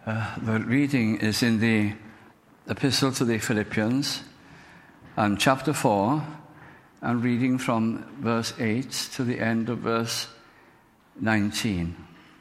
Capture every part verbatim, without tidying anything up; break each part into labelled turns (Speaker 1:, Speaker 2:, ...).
Speaker 1: Uh, the reading is in the Epistle to the Philippians, and chapter four, and reading from verse eight to the end of verse nineteen.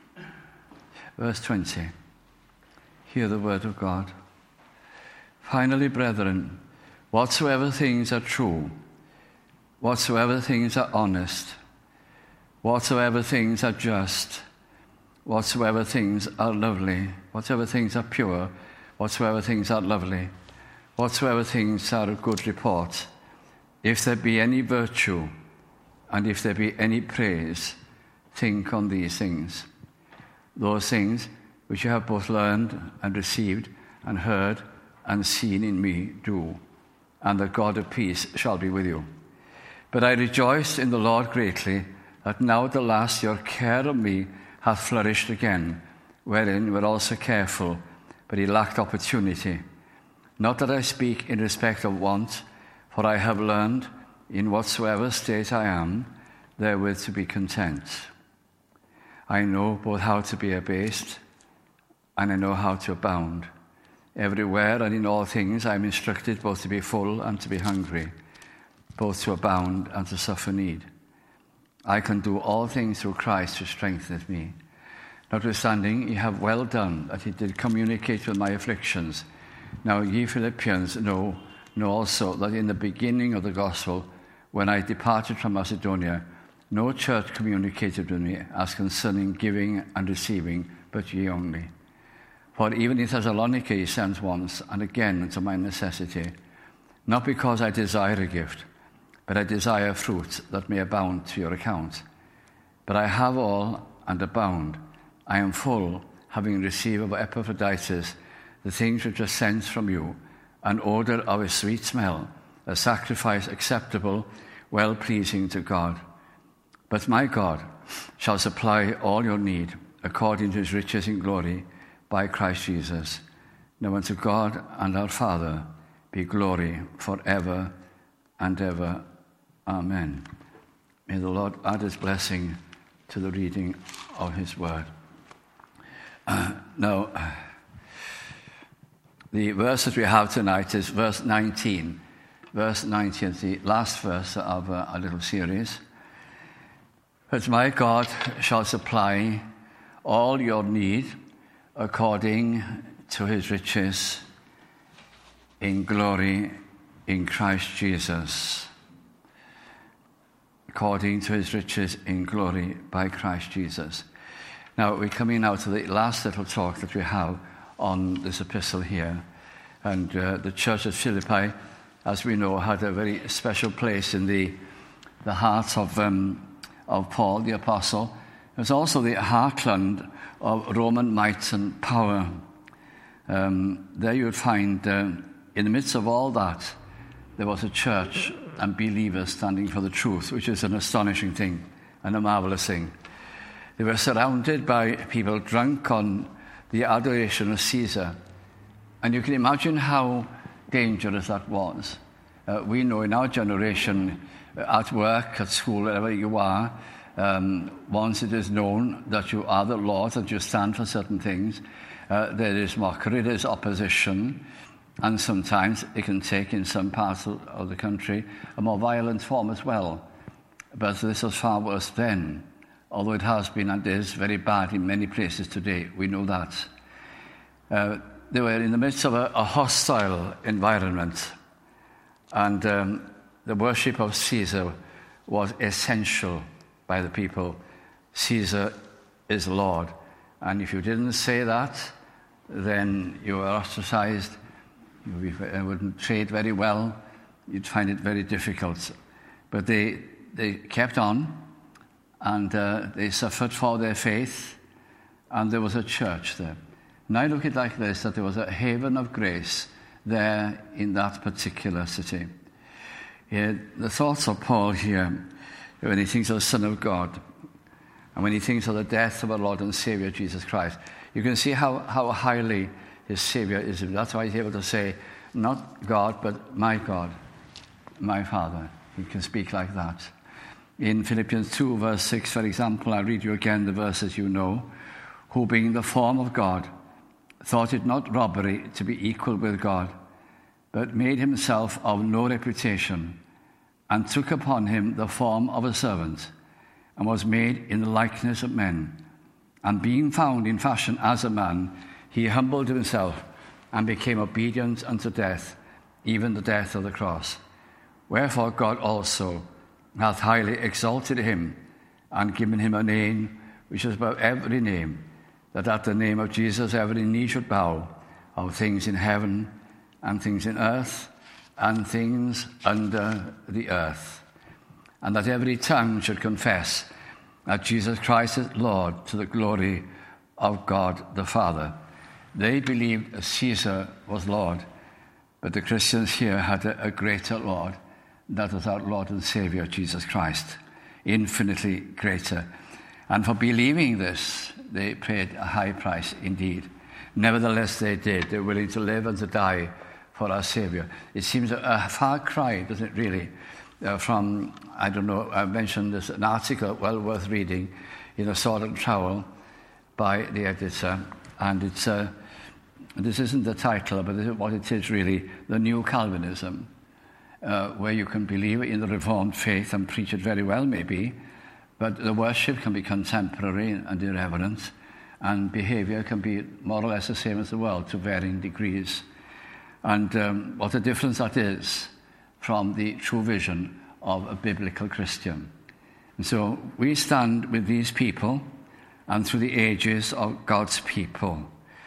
Speaker 1: Verse twenty. Hear the word of God. Finally, brethren, whatsoever things are true, whatsoever things are honest, whatsoever things are just, whatsoever things are lovely, whatsoever things are pure, whatsoever things are lovely, whatsoever things are of good report, if there be any virtue, and if there be any praise, think on these things. Those things which you have both learned and received and heard and seen in me, do, and the God of peace shall be with you. But I rejoice in the Lord greatly, that now at the last your care of me hath flourished again, wherein you were also careful, but he lacked opportunity. Not that I speak in respect of want, for I have learned, in whatsoever state I am, therewith to be content. I know both how to be abased, and I know how to abound. Everywhere and in all things I am instructed both to be full and to be hungry, both to abound and to suffer need. I can do all things through Christ who strengtheneth me. Notwithstanding, ye have well done that he did communicate with my afflictions. Now ye Philippians know, know also that in the beginning of the gospel, when I departed from Macedonia, no church communicated with me as concerning giving and receiving, but ye only. For even in Thessalonica ye sent once, and again to my necessity, not because I desire a gift, but I desire fruit that may abound to your account. But I have all and abound. I am full, having received of Epaphroditus the things which are sent from you, an odour of a sweet smell, a sacrifice acceptable, well-pleasing to God. But my God shall supply all your need, according to his riches in glory, by Christ Jesus. Now unto God and our Father be glory forever and ever. Amen. May the Lord add his blessing to the reading of his word. Uh, now, the verse that we have tonight is verse nineteen. Verse nineteen is the last verse of uh, our little series. But my God shall supply all your need according to his riches in glory in Christ Jesus. According to his riches in glory by Christ Jesus. Now, we're coming now to the last little talk that we have on this epistle here. And uh, the church at Philippi, as we know, had a very special place in the, the heart of, um, of Paul, the apostle. It was also the heartland of Roman might and power. Um, there you would find, uh, in the midst of all that, there was a church and believers standing for the truth, which is an astonishing thing and a marvelous thing. They were surrounded by people drunk on the adoration of Caesar. And you can imagine how dangerous that was. Uh, we know in our generation, at work, at school, wherever you are, um, once it is known that you are the Lord, that you stand for certain things, uh, there is mockery, there is opposition. And sometimes it can take, in some parts of the country, a more violent form as well. But this was far worse then, although it has been and is very bad in many places today. We know that. Uh, they were in the midst of a, a hostile environment, and um, the worship of Caesar was essential by the people. Caesar is Lord. And if you didn't say that, then you were ostracized. You wouldn't trade very well. You'd find it very difficult. But they they kept on, and uh, they suffered for their faith, and there was a church there. And I look at it like this, that there was a haven of grace there in that particular city. Yeah, the thoughts of Paul here, when he thinks of the Son of God, and when he thinks of the death of our Lord and Savior Jesus Christ, you can see how, how highly his Savior is. That's why he's able to say, not God, but my God, my Father. He can speak like that. In Philippians two, verse six, for example, I read you again the verses you know. Who being the form of God, thought it not robbery to be equal with God, but made himself of no reputation, and took upon him the form of a servant, and was made in the likeness of men. And being found in fashion as a man, he humbled himself, and became obedient unto death, even the death of the cross. Wherefore God also hath highly exalted him, and given him a name which is above every name, that at the name of Jesus every knee should bow, of things in heaven, and things in earth, and things under the earth, and that every tongue should confess that Jesus Christ is Lord, to the glory of God the Father. They believed Caesar was Lord, but the Christians here had a, a greater Lord. That was our Lord and Savior, Jesus Christ, infinitely greater. And for believing this, they paid a high price indeed. Nevertheless, they did. They were willing to live and to die for our Savior. It seems a, a far cry, doesn't it really, uh, from, I don't know, I mentioned this, an article well worth reading in A Sword and Trowel by the editor, and it's, uh, this isn't the title, but this is what it is really, The New Calvinism, uh, where you can believe in the Reformed faith and preach it very well, maybe, but the worship can be contemporary and irreverent, and behavior can be more or less the same as the world to varying degrees. And um, what a difference that is from the true vision of a biblical Christian. And so we stand with these people and through the ages of God's people.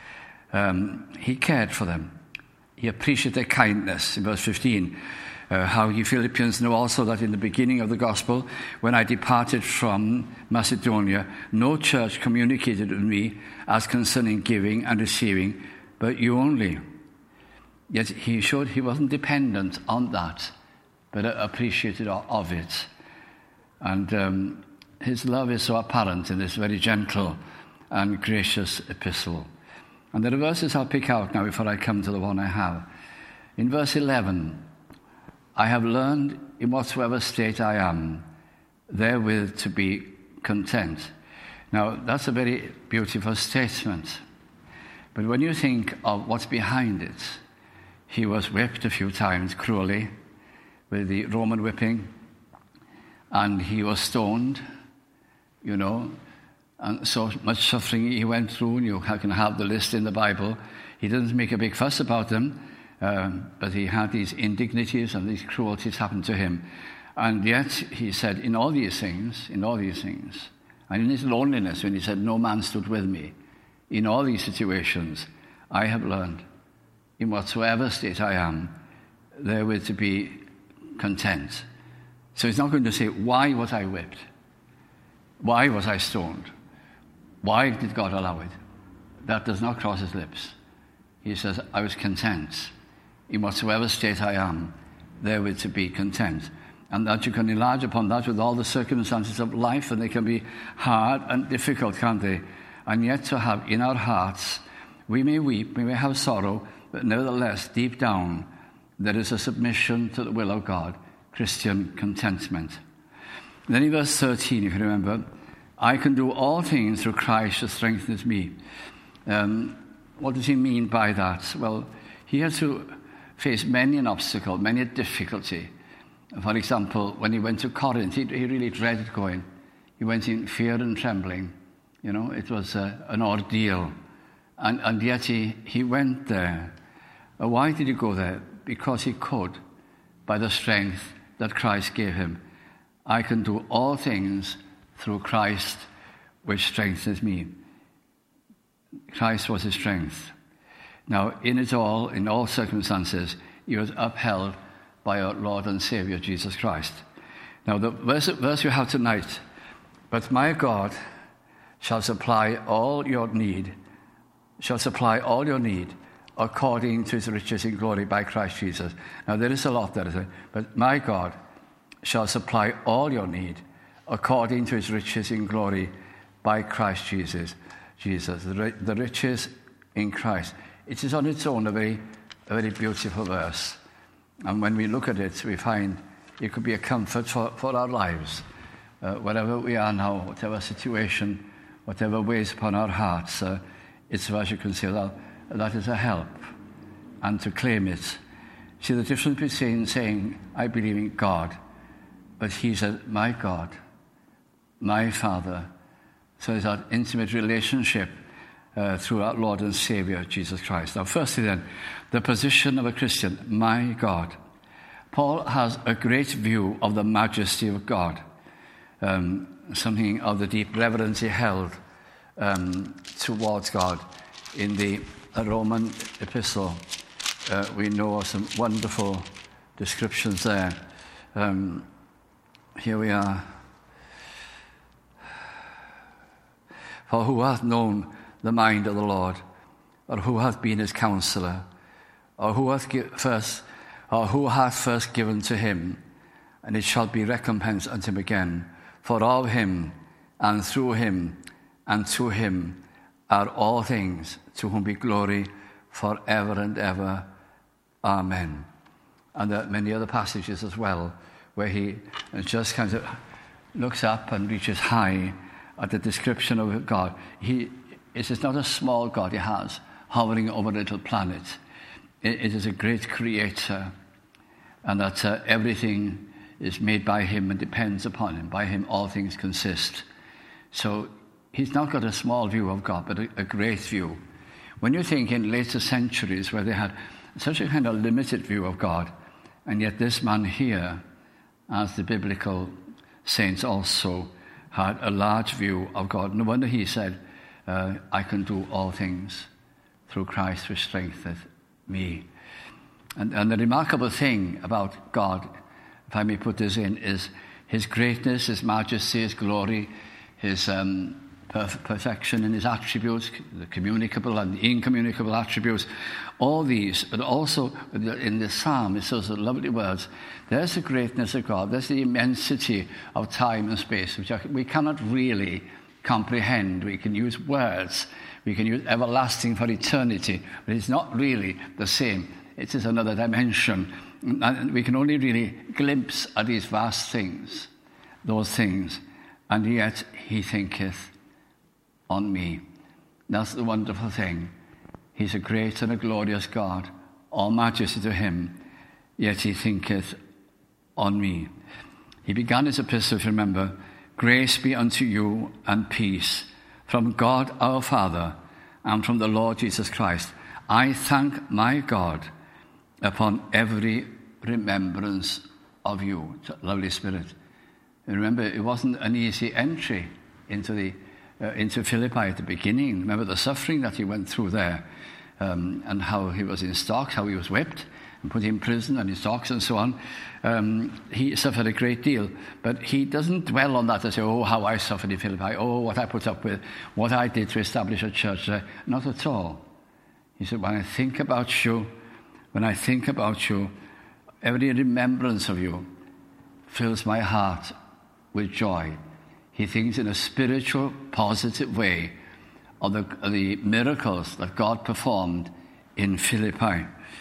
Speaker 1: Um, he cared for them. He appreciated their kindness. In verse fifteen, uh, how ye Philippians know also that in the beginning of the gospel, when I departed from Macedonia, no church communicated with me as concerning giving and receiving, but you only. Yet he showed he wasn't dependent on that, but appreciated of it. And um, his love is so apparent in this very gentle and gracious epistle. And there are verses I'll pick out now before I come to the one I have. In verse eleven, I have learned in whatsoever state I am, therewith to be content. Now, that's a very beautiful statement. But when you think of what's behind it, he was whipped a few times cruelly with the Roman whipping, and he was stoned, you know, and so much suffering he went through. You can have the list in the Bible. He didn't make a big fuss about them, um, but he had these indignities and these cruelties happen to him. And yet he said, in all these things, in all these things, and in his loneliness, when he said, no man stood with me, in all these situations, I have learned, in whatsoever state I am, therewith to be content. So he's not going to say, why was I whipped? Why was I stoned? Why did God allow it? That does not cross his lips. He says, I was content. In whatsoever state I am, therewith to be content. And that you can enlarge upon that with all the circumstances of life, and they can be hard and difficult, can't they? And yet to have in our hearts, we may weep, we may have sorrow, but nevertheless, deep down, there is a submission to the will of God, Christian contentment. And then in verse thirteen, if you remember, I can do all things through Christ who strengthens me. Um, what does he mean by that? Well, he had to face many an obstacle, many a difficulty. For example, when he went to Corinth, he, he really dreaded going. He went in fear and trembling. You know, it was uh, an ordeal. And, and yet he, he went there. Uh, why did he go there? Because he could, by the strength that Christ gave him. I can do all things through Christ, which strengthens me. Christ was his strength. Now, in it all, in all circumstances, he was upheld by our Lord and Savior, Jesus Christ. Now, the verse, verse you have tonight, but my God shall supply all your need, shall supply all your need according to his riches in glory by Christ Jesus. Now, there is a lot there, is it? But my God shall supply all your need according to his riches in glory by Christ Jesus. Jesus, the, the riches in Christ. It is on its own a very, a very beautiful verse. And when we look at it, we find it could be a comfort for, for our lives. Uh, wherever we are now, whatever situation, whatever weighs upon our hearts, uh, it's a verse you can say, well, that is a help, and to claim it. See the difference between saying, I believe in God, but he said, my God, my Father. So it's that intimate relationship uh, through our Lord and Savior, Jesus Christ. Now, firstly then, the position of a Christian, my God. Paul has a great view of the majesty of God, um, something of the deep reverence he held um, towards God. In the Roman epistle, uh, we know some wonderful descriptions there. Um, here we are. For who hath known the mind of the Lord, or who hath been his counselor, or who hath gi- first, or who hath first given to him, and it shall be recompensed unto him again. For of him, and through him, and to him are all things, to whom be glory forever and ever. Amen. And there are many other passages as well, where he just kind of looks up and reaches high at the description of God. He, it is not a small God he has, hovering over a little planet. It, it is a great creator, and that uh, everything is made by him and depends upon him. By him all things consist. So he's not got a small view of God, but a, a great view. When you think in later centuries where they had such a kind of limited view of God, and yet this man here, as the biblical saints also, had a large view of God. No wonder he said, uh, I can do all things through Christ which strengtheneth me. And, and the remarkable thing about God, if I may put this in, is his greatness, his majesty, his glory, his um, perf- perfection in his attributes, the communicable and the incommunicable attributes. All these, but also in the psalm, it says the lovely words, there's the greatness of God, there's the immensity of time and space, which we cannot really comprehend. We can use words, we can use everlasting for eternity, but it's not really the same. It is another dimension. And we can only really glimpse at these vast things, those things, and yet he thinketh on me. That's the wonderful thing. He's a great and a glorious God, all majesty to him, yet he thinketh on me. He began his epistle, if you remember, grace be unto you and peace from God our Father and from the Lord Jesus Christ. I thank my God upon every remembrance of you. Lovely Spirit. And remember, it wasn't an easy entry into the uh, into Philippi at the beginning. Remember the suffering that he went through there, um, and how he was in stocks, how he was whipped and put in prison and in stocks and so on. Um, he suffered a great deal, but he doesn't dwell on that and say, oh, how I suffered in Philippi, oh, what I put up with, what I did to establish a church there. Not at all. He said, when I think about you, when I think about you, every remembrance of you fills my heart with joy. He thinks in a spiritual, positive way of the, of the miracles that God performed in Philippi.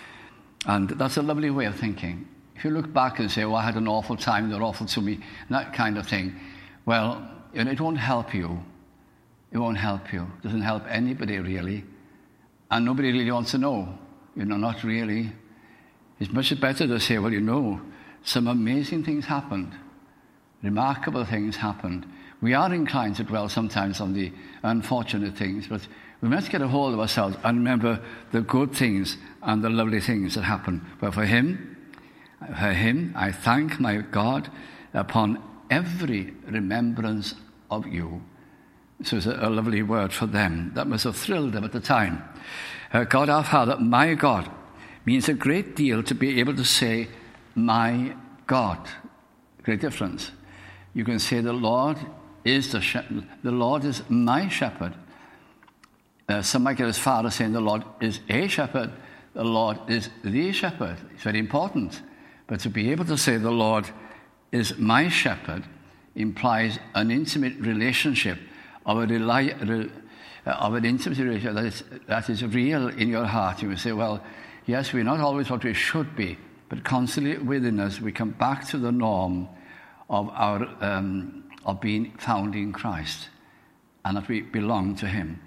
Speaker 1: And that's a lovely way of thinking. If you look back and say, oh, I had an awful time, they're awful to me, that kind of thing, well, it won't help you. It won't help you. It doesn't help anybody, really. And nobody really wants to know. You know, not really. It's much better to say, well, you know, some amazing things happened. Remarkable things happened. We are inclined to dwell sometimes on the unfortunate things, but we must get a hold of ourselves and remember the good things and the lovely things that happen. But for him, for him, I thank my God upon every remembrance of you. So it's a, a lovely word for them. That must have thrilled them at the time. Uh, God our Father, my God, means a great deal to be able to say, my God. Great difference. You can say the Lord is the shepherd. The Lord is my shepherd. Uh, some might get as far as saying the Lord is a shepherd. The Lord is the shepherd. It's very important. But to be able to say the Lord is my shepherd implies an intimate relationship of a rely, re, uh, of an intimate relationship that is, that is real in your heart. You will say, well, yes, we're not always what we should be, but constantly within us we come back to the norm of our um, of being found in Christ, and that we belong to him.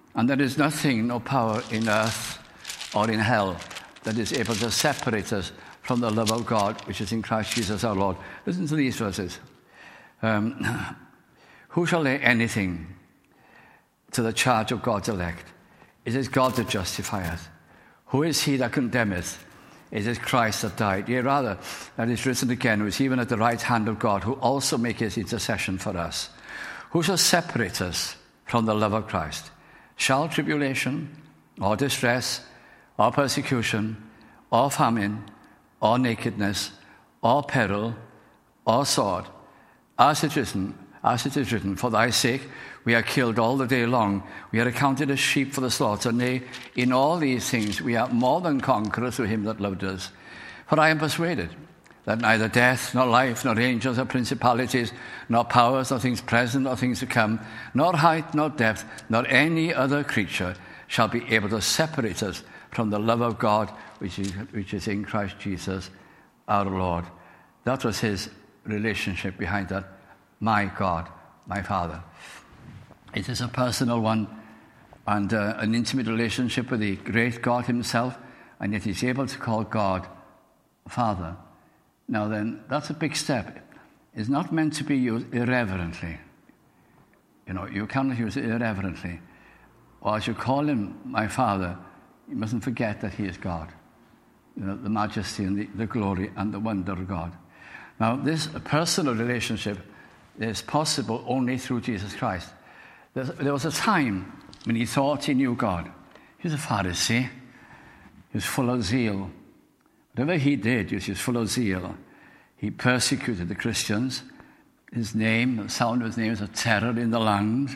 Speaker 1: And there is nothing, no power in earth or in hell that is able to separate us from the love of God, which is in Christ Jesus our Lord. Listen to these verses. Um, Who shall lay anything to the charge of God's elect? It is God that justifieth. Who is he that condemneth? It is Christ that died. Yea, rather, that is risen again, who is even at the right hand of God, who also maketh intercession for us. Who shall separate us from the love of Christ? Shall tribulation, or distress, or persecution, or famine, or nakedness, or peril, or sword? As it is written, as it is written, for thy sake we are killed all the day long. We are accounted as sheep for the slaughter. Nay, in all these things we are more than conquerors through him that loved us. For I am persuaded that neither death, nor life, nor angels, nor principalities, nor powers, nor things present, nor things to come, nor height, nor depth, nor any other creature shall be able to separate us from the love of God which is, which is in Christ Jesus our Lord. That was his relationship behind that. My God, my Father. It is a personal one and uh, an intimate relationship with the great God himself, and yet he's able to call God Father. Now then, that's a big step. It's not meant to be used irreverently. You know, you cannot use it irreverently. Or as you call him my Father, you mustn't forget that he is God. You know, the majesty and the, the glory and the wonder of God. Now, this personal relationship is possible only through Jesus Christ. There's, there was a time when he thought he knew God. He was a Pharisee. He was full of zeal. Whatever he did, he was full of zeal. He persecuted the Christians. His name, the sound of his name was a terror in the land.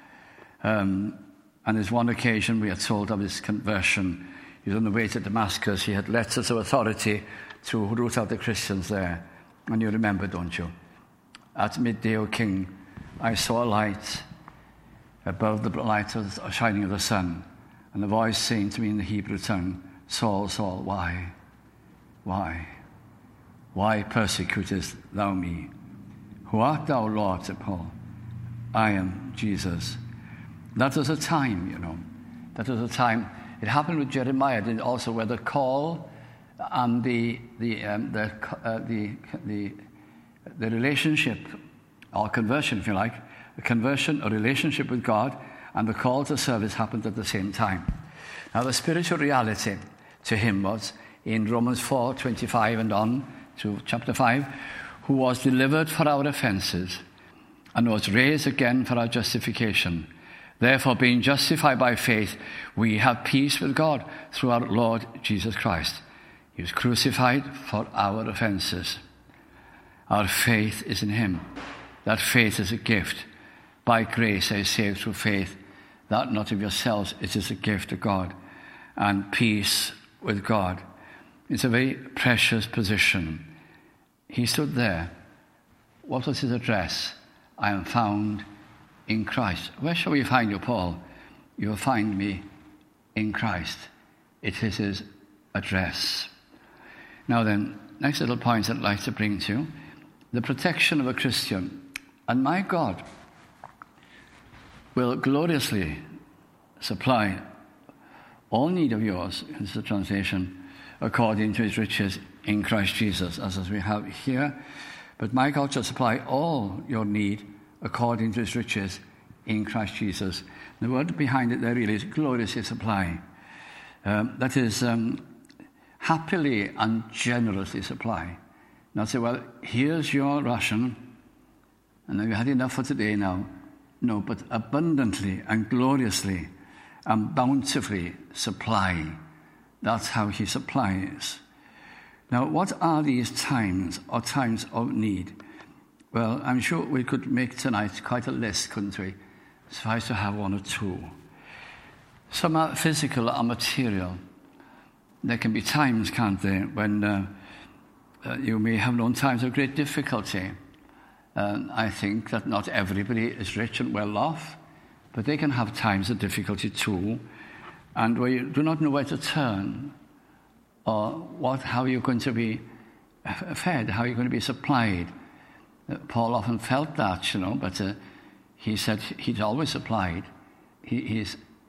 Speaker 1: Um, and there's one occasion we are told of his conversion. He was on the way to Damascus. He had letters of authority to root out the Christians there. And you remember, don't you? At midday, O King, I saw a light above the light of the shining of the sun, and a voice saying to me in the Hebrew tongue, Saul, Saul, why? Why? Why persecutest thou me? Who art thou, Lord? Said Paul. I am Jesus. That was a time, you know. That was a time. It happened with Jeremiah, didn't it? Also, where the call and the the um, the, uh, the the the relationship, or conversion, if you like, a conversion, a relationship with God, and the call to service happened at the same time. Now, the spiritual reality to him was in Romans four twenty-five and on to chapter five, who was delivered for our offences and was raised again for our justification. Therefore, being justified by faith, we have peace with God through our Lord Jesus Christ. He was crucified for our offences. Our faith is in him. That faith is a gift. By grace are you saved through faith, that not of yourselves, it is a gift of God. And peace with God. It's a very precious position. He stood there. What was his address? I am found in Christ. Where shall we find you, Paul? You will find me in Christ. It is his address. Now then, next little point I'd like to bring to you. The protection of a Christian. And my God will gloriously supply all need of yours, is the translation, according to his riches in Christ Jesus, as, as we have here. But my God shall supply all your need according to his riches in Christ Jesus. The word behind it there really is gloriously supply. Um, that is, um, happily and generously supply. Not say, well, here's your ration, and have you had enough for today now? No, but abundantly and gloriously and bountifully supply. That's how he supplies. Now, what are these times or times of need? Well, I'm sure we could make tonight quite a list, couldn't we? Suffice to have one or two. Some are physical or material. There can be times, can't there, when uh, uh, you may have known times of great difficulty. And I think that not everybody is rich and well off, but they can have times of difficulty too, and where you do not know where to turn, or what, how you're going to be fed, how you're going to be supplied. Uh, Paul often felt that, you know, but uh, he said he's always supplied. He, he's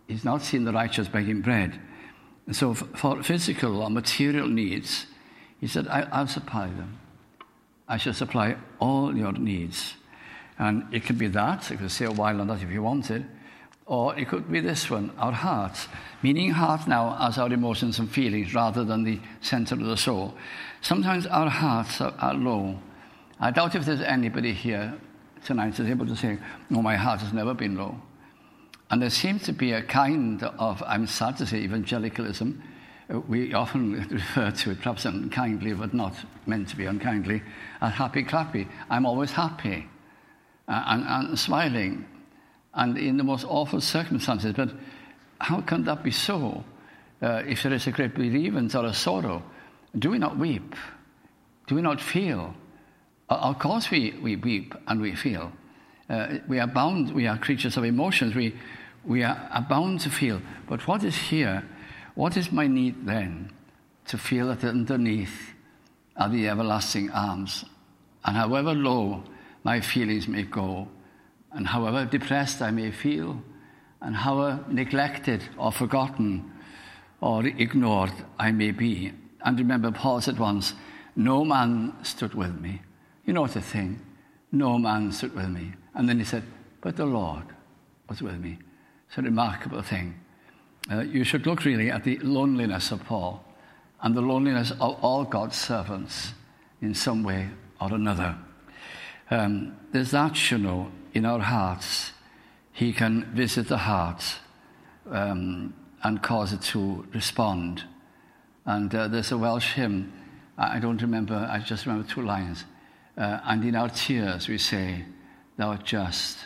Speaker 1: he's not seen the righteous begging bread. And so for physical or material needs, he said, I, I'll supply them. I shall supply all your needs. And it could be that, I could say a while on that if you wanted, or it could be this one, our hearts. Meaning heart now as our emotions and feelings rather than the center of the soul. Sometimes our hearts are, are low. I doubt if there's anybody here tonight is able to say, no, my heart has never been low. And there seems to be a kind of, I'm sad to say, evangelicalism. We often refer to it, perhaps unkindly, but not meant to be unkindly, as happy-clappy. I'm always happy uh, and, and smiling, and in the most awful circumstances. But how can that be so? Uh, if there is a great bereavement or a sorrow, do we not weep? Do we not feel? Uh, of course we, we weep and we feel. Uh, we are bound, we are creatures of emotions, we, we are, are bound to feel. But what is here? What is my need then? To feel that underneath are the everlasting arms. And however low my feelings may go, and however depressed I may feel, and however neglected or forgotten or ignored I may be. And remember, Paul said once, no man stood with me. You know what the thing? No man stood with me. And then he said, but the Lord was with me. It's a remarkable thing. Uh, you should look really at the loneliness of Paul and the loneliness of all God's servants in some way or another. Um, there's that, you know, in our hearts. He can visit the heart um, and cause it to respond. And uh, there's a Welsh hymn, I don't remember, I just remember two lines. Uh, and in our tears we say, thou art just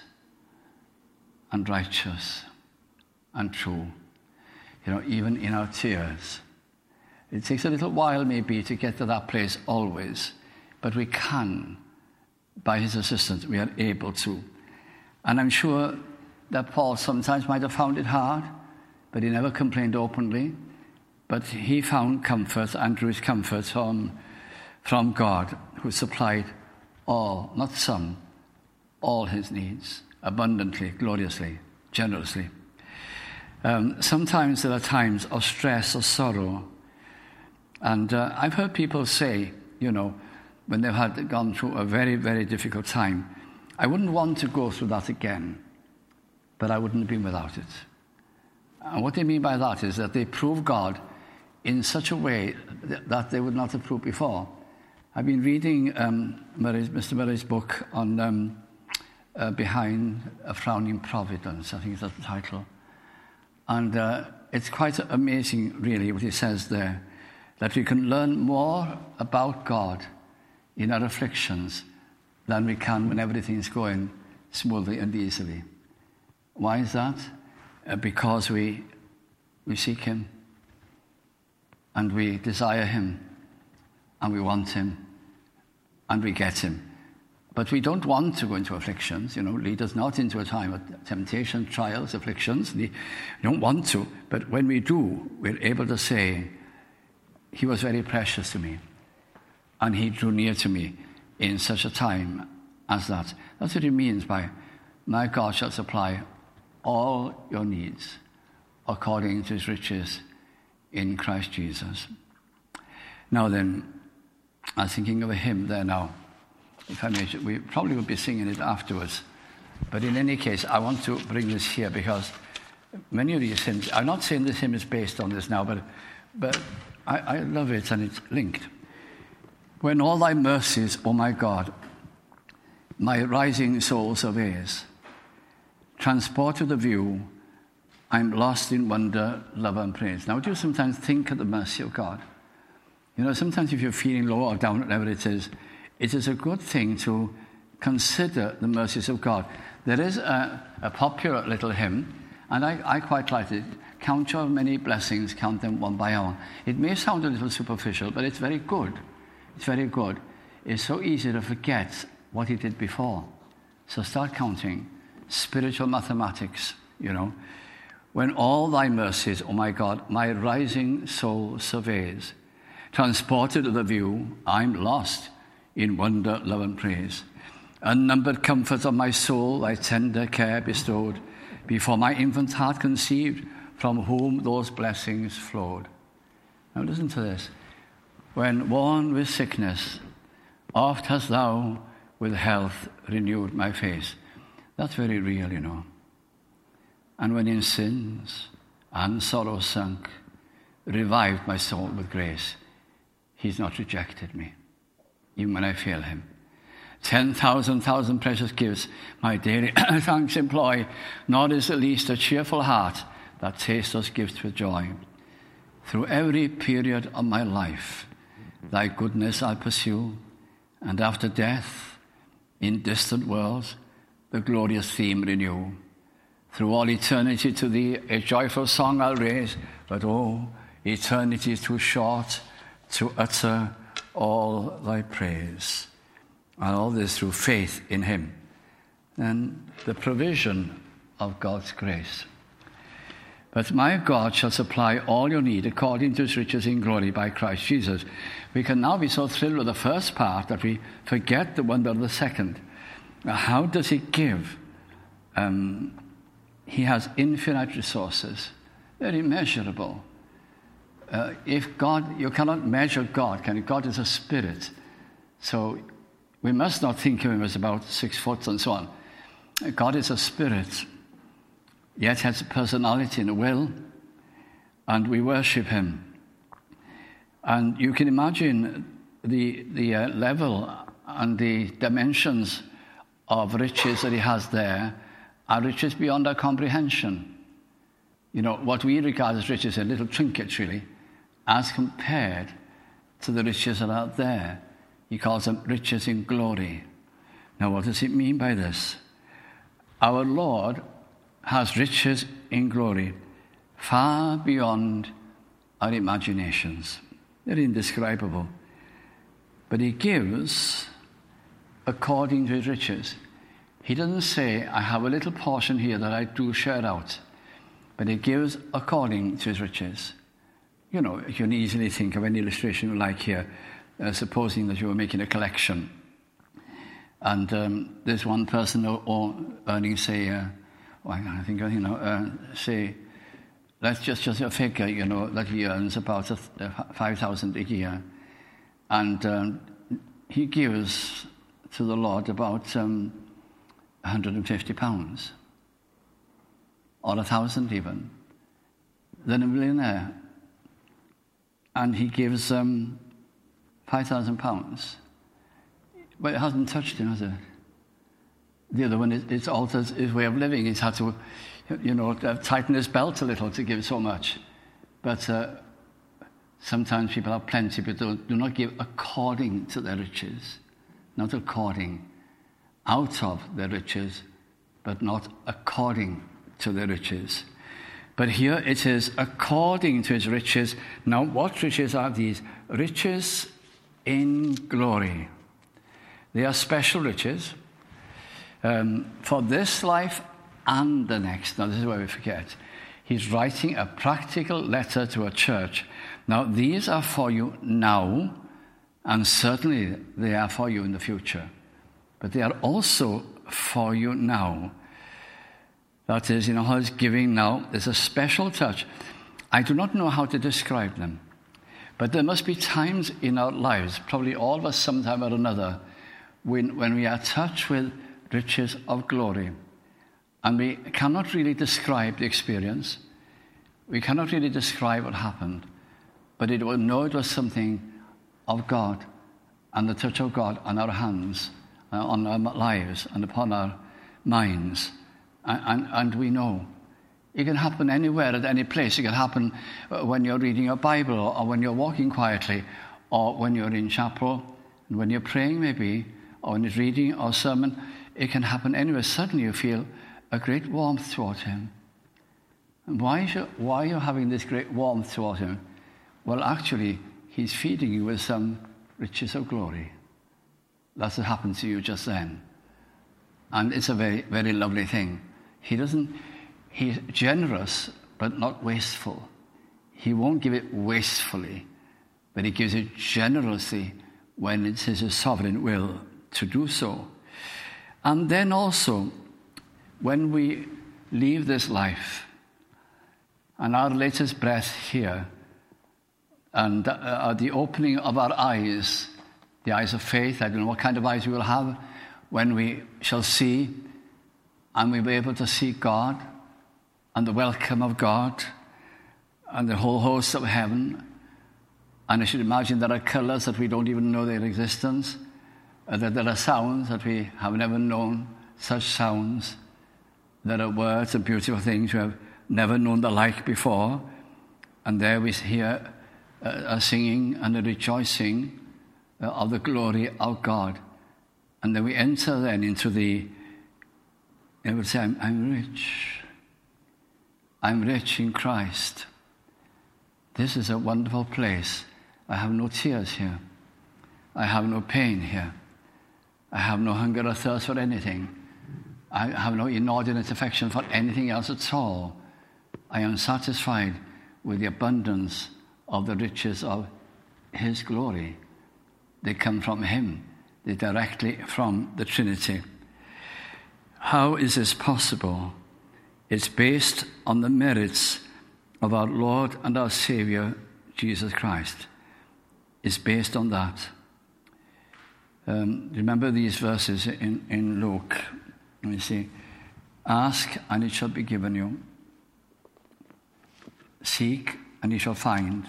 Speaker 1: and righteous and true. You know, even in our tears. It takes a little while maybe to get to that place always, but we can, by his assistance, we are able to. And I'm sure that Paul sometimes might have found it hard, but he never complained openly. But he found comfort and drew his comfort from, from God, who supplied all, not some, all his needs, abundantly, gloriously, generously. Um, sometimes there are times of stress or sorrow. And uh, I've heard people say, you know, when they've had gone through a very, very difficult time, I wouldn't want to go through that again, but I wouldn't have been without it. And what they mean by that is that they prove God in such a way that they would not have proved before. I've been reading um, Murray's, Mister Murray's book on um, uh, Behind a Frowning Providence, I think that's the title. And uh, it's quite amazing, really, what he says there, that we can learn more about God in our afflictions than we can when everything's going smoothly and easily. Why is that? Uh, because we we seek him, and we desire him, and we want him, and we get him. But we don't want to go into afflictions, you know, lead us not into a time of temptation, trials, afflictions. We don't want to, but when we do, we're able to say, he was very precious to me, and he drew near to me in such a time as that. That's what he means by, my God shall supply all your needs according to his riches in Christ Jesus. Now then, I'm thinking of a hymn there now. If I may, we probably will be singing it afterwards. But in any case, I want to bring this here because many of these hymns, I'm not saying this hymn is based on this now, but but I, I love it and it's linked. When all thy mercies, O my God, my rising soul surveys, transport to the view, I'm lost in wonder, love and praise. Now, do you sometimes think of the mercy of God? You know, sometimes if you're feeling low or down, whatever it is, it is a good thing to consider the mercies of God. There is a, a popular little hymn, and I, I quite like it. Count your many blessings, count them one by one. It may sound a little superficial, but it's very good. It's very good. It's so easy to forget what he did before. So start counting. Spiritual mathematics, you know. When all thy mercies, O my God, my rising soul surveys, transported to the view, I'm lost in wonder, love, and praise. Unnumbered comforts of my soul, thy tender care bestowed, before my infant heart conceived, from whom those blessings flowed. Now listen to this. When worn with sickness, oft hast thou with health renewed my face. That's very real, you know. And when in sins and sorrow sunk, revived my soul with grace, he's not rejected me, even when I fail him. Ten thousand thousand precious gifts my daily thanks employ, nor is the least a cheerful heart that tastes those gifts with joy. Through every period of my life, thy goodness I'll pursue, and after death, in distant worlds, the glorious theme renew. Through all eternity to thee a joyful song I'll raise, but oh, eternity is too short to utter all thy praise. And all this through faith in him and the provision of God's grace. But my God shall supply all your need according to his riches in glory by Christ Jesus. We can now be so thrilled with the first part that we forget the wonder of the second. Now, how does he give? Um, he has infinite resources, very immeasurable. Uh, if God, you cannot measure God, can you? God is a spirit. So we must not think of him as about six foot and so on. God is a spirit, yet has a personality and a will, and we worship him. And you can imagine the, the uh, level and the dimensions of riches that he has there are riches beyond our comprehension. You know, what we regard as riches are little trinkets, really, as compared to the riches that are out there. He calls them riches in glory. Now, what does it mean by this? Our Lord has riches in glory far beyond our imaginations. They're indescribable. But he gives according to his riches. He doesn't say, I have a little portion here that I do share out. But he gives according to his riches. You know, you can easily think of an illustration you like here. Uh, supposing that you were making a collection, and um, there's one person or, or earning, say, uh, oh, I think, you know, uh, say, let's just just a figure, you know, that he earns about a, a five thousand a year, and um, he gives to the Lord about um, one hundred and fifty pounds, or a thousand even. Then a millionaire, and he gives Um, Five thousand pounds, but it hasn't touched him, has it? The other one, it, it's altered his way of living. He's had to, you know, tighten his belt a little to give so much. But uh, sometimes people have plenty, but do, do not give according to their riches, not according, out of their riches, but not according to their riches. But here it is according to his riches. Now, what riches are these? Riches in glory. They are special riches um, for this life and the next. Now, this is where we forget. He's writing a practical letter to a church. Now, these are for you now, and certainly they are for you in the future. But they are also for you now. That is, you know, how he's giving now is a special touch. I do not know how to describe them. But there must be times in our lives, probably all of us sometime or another, when, when we are touched with riches of glory. And we cannot really describe the experience. We cannot really describe what happened. But it will know it was something of God and the touch of God on our hands, uh, on our lives and upon our minds. And, and, and we know. It can happen anywhere, at any place. It can happen when you're reading your Bible, or when you're walking quietly, or when you're in chapel, and when you're praying maybe, or when you're reading or sermon. It can happen anywhere. Suddenly you feel a great warmth towards him. And why, is you, why are you having this great warmth towards him? Well, actually, he's feeding you with some riches of glory. That's what happened to you just then. And it's a very, very lovely thing. He doesn't... He's generous, but not wasteful. He won't give it wastefully, but he gives it generously when it's his sovereign will to do so. And then also, when we leave this life and our latest breath here, and uh, the opening of our eyes, the eyes of faith, I don't know what kind of eyes we will have when we shall see, and we'll be able to see God and the welcome of God and the whole host of heaven. And I should imagine there are colours that we don't even know their existence, uh, that there are sounds that we have never known such sounds. There are words and beautiful things we have never known the like before. And there we hear uh, a singing and a rejoicing uh, of the glory of God. And then we enter then into the, I would say, I'm, I'm rich. I'm rich in Christ. This is a wonderful place. I have no tears here. I have no pain here. I have no hunger or thirst for anything. I have no inordinate affection for anything else at all. I am satisfied with the abundance of the riches of his glory. They come from him. They're directly from the Trinity. How is this possible? It's based on the merits of our Lord and our Savior, Jesus Christ. It's based on that. Um, remember these verses in, in Luke. Let me see. Ask, and it shall be given you. Seek, and you shall find.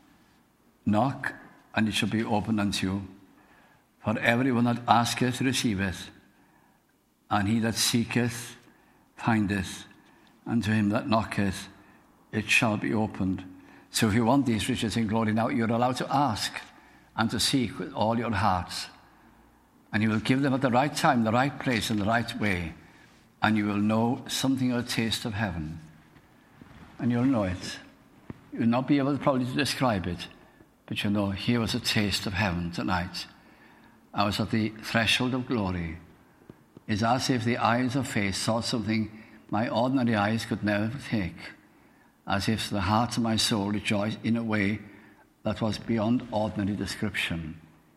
Speaker 1: Knock, and it shall be opened unto you. For everyone that asketh receiveth, and he that seeketh findeth, and to him that knocketh it shall be opened. So if you want these riches in glory now, you're allowed to ask and to seek with all your hearts. And he will give them at the right time, the right place, and the right way. And you will know something of a taste of heaven. And you'll know it. You'll not be able to probably to describe it, but you'll know, here was a taste of heaven tonight. I was at the threshold of glory. It's as if the eyes of faith saw something my ordinary eyes could never take. As if the heart of my soul rejoiced in a way that was beyond ordinary description.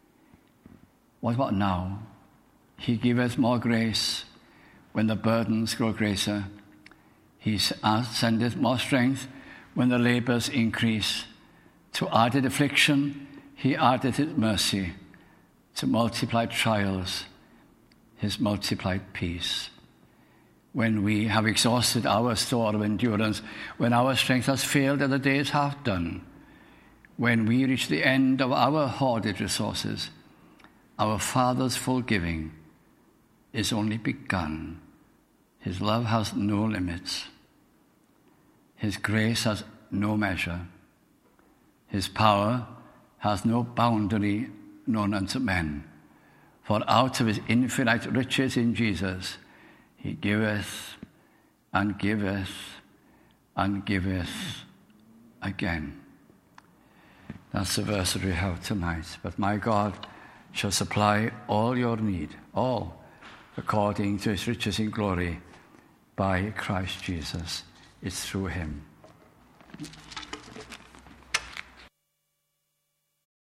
Speaker 1: What about now? He giveth more grace when the burdens grow greater. He sendeth more strength when the labours increase. To added affliction, he addeth his mercy. To multiplied trials, his multiplied peace. When we have exhausted our store of endurance, when our strength has failed and the day is half done, when we reach the end of our hoarded resources, our Father's full giving is only begun. His love has no limits. His grace has no measure. His power has no boundary known unto men. For out of his infinite riches in Jesus, he giveth and giveth and giveth again. That's the verse that we have tonight. But my God shall supply all your need, all, according to his riches in glory, by Christ Jesus. It's through him.